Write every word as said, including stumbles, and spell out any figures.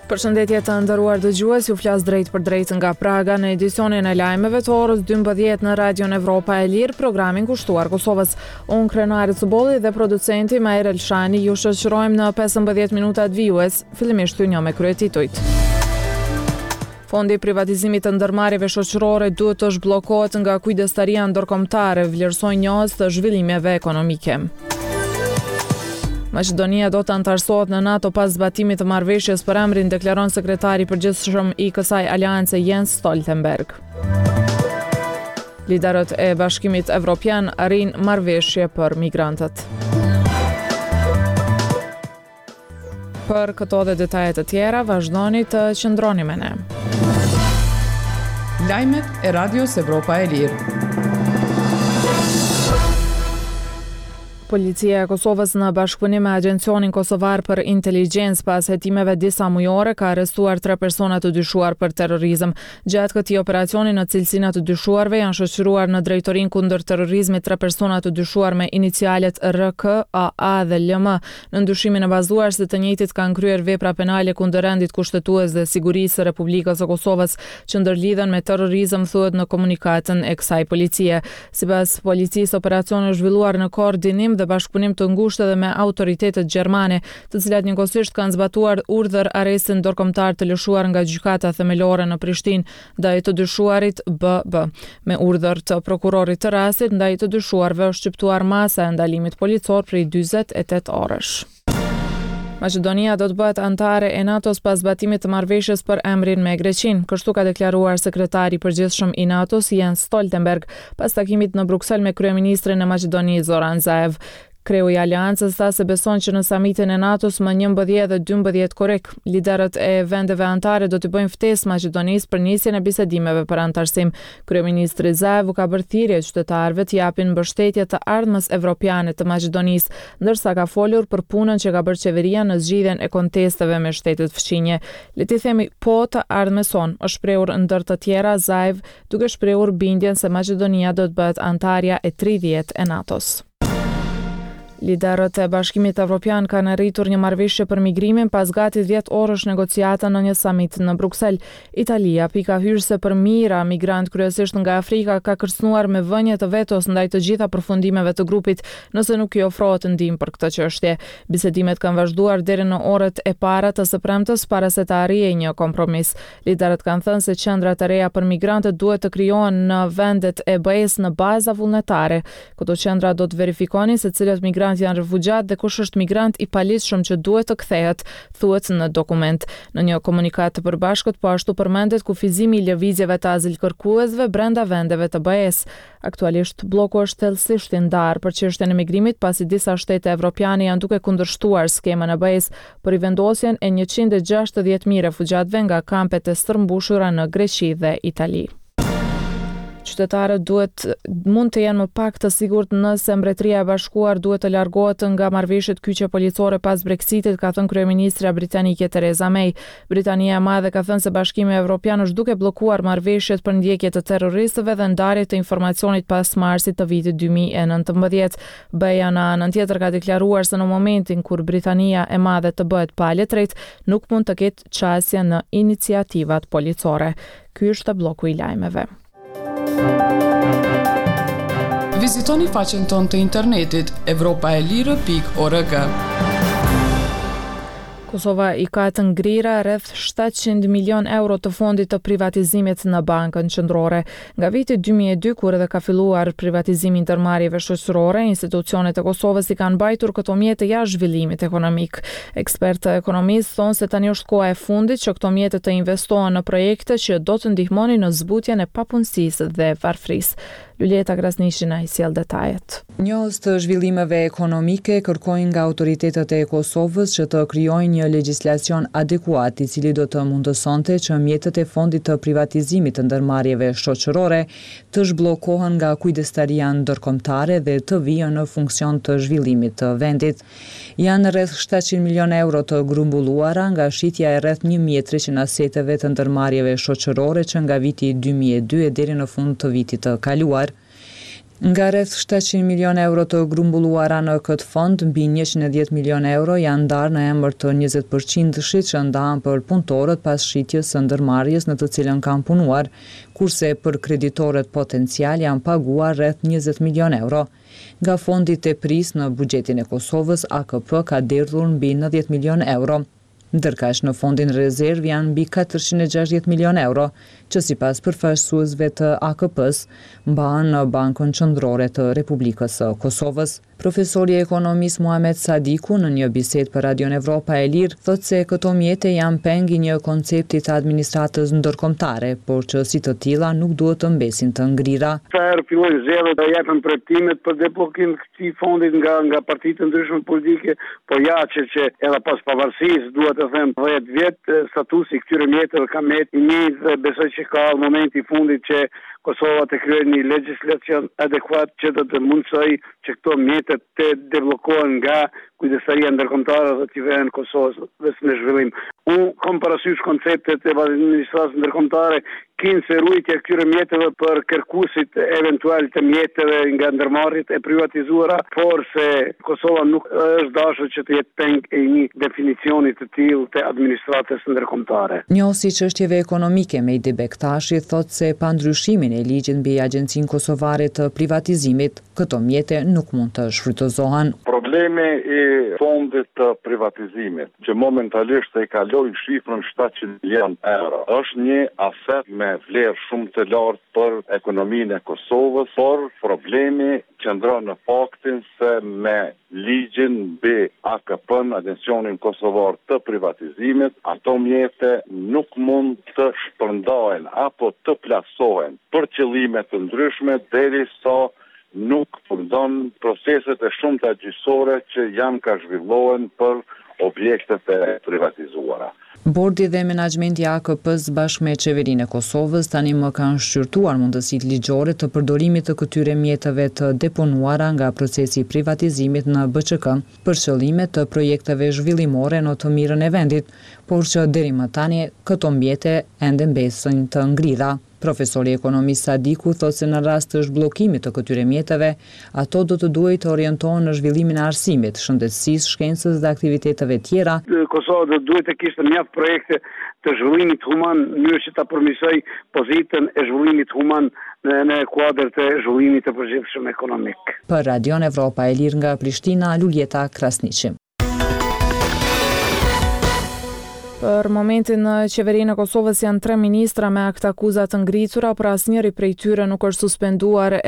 Përshëndetje të nderuar dëgjues, ju flas drejt për drejt nga Praga në edicionin e lajmeve të orës dymbëdhjetë në Radion Evropa e Lirë, programin kushtuar Kosovës. Unë Krenari Cubolli dhe producenti Majer Elshani ju shoqërojmë në pesëmbëdhjetë minutat vijues, fillimisht ju një me kryetitujt. Fondi i privatizimit të ndërmarrjeve shoqërore duhet të zhbllokohet nga kujdestaria ndërkombëtare, vlerësojnë njohës të zhvillimeve ekonomike. Maqedonia do të antarësohet në NATO pas zbatimit të marrëveshjes për emrin, deklaron sekretari i përgjithshëm i kësaj aleance Jens Stoltenberg. Liderët e Bashkimit Evropian arrin marrëveshje për migrantët. Për këto dhe detajet të tjera, vazhdoni të qëndroni me ne. Lajmet e Radios Evropa e Lirë. Policia e Kosovës në bashkëpunim me Agjencionin Kosovar për Inteligjencë pas hetimeve disa mujore ka arrestuar tre persona të dyshuar për terrorizëm. Gjatë këtij operacioni në cilësinë të dyshuarve janë shoqëruar në drejtorinë kundër terrorizmit tre persona të dyshuar me inicialet R K, A A dhe L M. Në ndyshimin e bazuar se të njëjtit kanë kryer vepra penale kundër rendit kushtetues dhe sigurisë së Republikës së Kosovës që ndërlidhen me terrorizëm, thuhet në komunikatën e kësaj policie. Sipas policisë, operacioni është zhvilluar në koordinim dhe bashkëpunim të ngushtë edhe me autoritetet gjermane, të cilat njëkohësisht kanë zbatuar urdhër arrestin ndërkombëtar të lëshuar nga gjykata themelore në Prishtinë ndaj të dyshuarit B B. Me urdhër të prokurorit të rastit, ndaj të dyshuarve është shqiptuar masa e ndalimit policor prej dyzet e tetë orësh. Maqedonia do të bëhet anëtare e NATO-s pas zbatimit të marrëveshjes për emrin me Greqinë, kështu ka deklaruar sekretari i përgjithshëm i NATO-s Jens Stoltenberg pas takimit në Bruksel me kryeministrin e Maqedonisë Zoran Zaev. Kreu i aleancës tha se beson që në samitin e NATO-s më njëmbëdhjetë dhe dymbëdhjetë korrik, liderët e vendeve anëtare do të bëjnë ftesë Maqedonisë për nisjen e bisedimeve për anëtarësim. Kryeministri Zaev ka bërë thirrje qytetarëve të japin mbështetje të ardhmës evropiane të Maqedonisë, ndërsa ka folur për punën që ka bërë qeveria në zgjidhjen e kontesteve me shtetet fqinje. Le të themi po të ardhmës son, është shprehur ndër të tjera Zaev, duke shprehur bindjen se Maqedonia do të bëhet anëtarja e tridhjetë e NATO-s. Liderët e Bashkimit Evropian kanë arritur një marrëveshje për migrimin pas gati dhjetë orësh negociata në një samit në Bruksel. Italia, pika hyrëse për mijëra migrant kryesisht nga Afrika, ka kërcënuar me vënje të vetos ndaj të gjitha përfundimeve të grupit, nëse nuk i ofrohet ndihmë për këtë çështje. Bisedimet kanë vazhduar deri në orët e para të së premtes para se të arrijë një kompromis. Liderët kanë thënë se qendrat e reja për migrantët duhet të krijohen në vendet e B E-s në baza vullnetare. Këto qendra do të verifikonin se cilët migrantë janë refugjat dhe kush është migrant i paligjshëm që duhet të kthehet, thuhet në dokument. Në një komunikat të përbashkët po ashtu përmendet kufizimi i lëvizjeve të azilkërkuesve brenda vendeve të B E-s. Aktualisht bloku është thellësisht i ndarë për çështjen e migrimit, pasi disa shtete evropiane janë duke kundërshtuar skemën e B E-s për i vendosjen e njëqind e gjashtëdhjetë mijë refugjatëve nga kampet e stërmbushura në Greqi dhe Itali. Qytetarët duhet mund të jenë më pak të sigurt nëse Mbretëria e Bashkuar duhet të largohet nga marrëveshjet kyçe policore pas Brexitit, ka thënë kryeministra britanike Theresa May. Britania e Madhe ka thënë se Bashkimi Evropian është duke bllokuar marrëveshjet për ndjekje të terroristëve dhe ndarje të informacionit pas marsit të vitit dy mijë e nëntëmbëdhjetë. Beja në anën tjetër ka deklaruar se në momentin kur Britania e Madhe të bëhet palë drejt, nuk mund të ketë çasje në iniciativat policore. Ky është bloku i lajmeve. Vizitoni faqen tonë të internetit evropaelire pikë org. Kosova i ka të ngrira rreth shtatëqind milion euro të fondit të privatizimit në Bankën Qendrore. Nga viti dy mijë e dy, kur edhe ka filluar privatizimi i ndërmarrjeve shoqërore, institucionet e Kosovës i kanë mbajtur këto mjete jashtë zhvillimit ekonomik. Ekspertë ekonomistë thonë se tani është koha e fundit që këto mjete të investohen në projekte që do të ndihmonin në zbutjen e papunësisë dhe varfërisë. Luljeta Krasnishi na i sjell detajet. Njohës të zhvillimeve ekonomike kërkojnë nga autoritetet e Kosovës që të krijojnë një legjislacion adekuat i cili do të mundësonte që mjetet e fondit të privatizimit të ndërmarrjeve shoqërore të zhbllokohen nga kujdestaria ndërkombëtare dhe të vijnë në funksion të zhvillimit të vendit. Janë rreth shtatëqind milion euro të grumbulluara nga shitja e rreth një mijë e treqind aseteve të ndërmarrjeve shoqërore që nga viti dy mijë e dy deri në fund të vitit të kaluar. Nga rreth shtatëqind milion euro të grumbulluara në këtë fond, mbi njëqind e dhjetë milion euro janë ndarë në emër të njëzet përqind-shit që ndahen për punëtorët pas shitjes së ndërmarrjes në të cilën kanë punuar, kurse për kreditorët potencial janë paguar rreth njëzet milion euro. Nga fondi tepris në buxhetin e Kosovës, A K P ka derdhur mbi nëntëdhjetë milion euro. Ndërkaq në fondin rezerv janë mbi katërqind e gjashtëdhjetë milion euro, që sipas përfaqësuesve të A K P-s mbahen në Bankën Qendrore të Republikës së Kosovës. Profesori ekonomist Muhamet Sadiku në një bisedë për Radion Evropa e Lirë thotë se këto mjete janë peng i një koncepti të administratës ndërkombëtare, por që si të tilla nuk duhet të mbesin të ngrira. Herë fillojnë zgjedhjet të japin premtimet për debllokim të këtij fondi nga nga partitë të ndryshme politike, po ja që që edhe pas pavarësisë duhet të them dhjetë vjet statusi këtyre mjeteve ka met i një dhe besoj që ka momenti i fundit që Kosova të kryejë një legjislacion adekuat që do të mundsoj që këto mjete të debllokohen nga kujdesaria ndërkombëtare dhe të vjen Kosovës në zhvillim. Unë kam parasysh konceptet e administratës ndërkombëtare kinë se rujtja këtyre mjeteve për kërkuesit eventual të mjeteve nga ndërmarrjet e privatizuara, por se Kosova nuk është dashur që të jetë peng e një definicioni të tillë të administratës ndërkombëtare. Njohësi çështjeve ekonomike Mejdi Bektashi thotë se pa ndryshimin e ligjit mbi Agjencinë Kosovare të Privatizimit, këto mjete nuk mund të shfrytëzohen. Problemi i fondit të privatizimit, që momentalisht e kaloi shifrën shtatëqind milion euro, është një aset me vlerë shumë të lartë për ekonominë e Kosovës, por problemi qëndron në faktin se me ligjin mbi A K P-n, Agencionin Kosovar të Privatizimit, ato mjete nuk mund të shpërndahen apo të plasohen për qëllime të ndryshme derisa nuk përndon proceset e shumta gjyqësore që janë ka zhvillohen për objektet e privatizuara. Bordi dhe menaxhmenti i A K P-s bashkë me qeverinë e Kosovës tani më kanë shqyrtuar mundësitë ligjore të përdorimit të këtyre mjeteve të deponuara nga procesi i privatizimit në B Q K për qëllime të projekteve zhvillimore në të mirën e vendit, por që deri më tani këto mjete ende mbesin të ngrira. Profesori ekonomist Sadiku thotë se në rast të zhbllokimit të këtyre mjeteve, ato do të duhet të orientohen në zhvillimin e arsimit, shëndetësisë, shkencës dhe aktiviteteve tjera. Kosova do duhet të kishte mjaft projekte të zhvillimit human, në mënyrë që ta përmirësoj pozitën e zhvillimit human në, në kuadër të zhvillimit të përgjithshëm ekonomik. Për Radion Evropa e Lirë nga Prishtina, Luljeta Krasniqi. Për momentin në qeverinë e Kosovës janë tre ministra me akt akuzat të ngritura, por asnjëri prej tyre nuk është suspenduar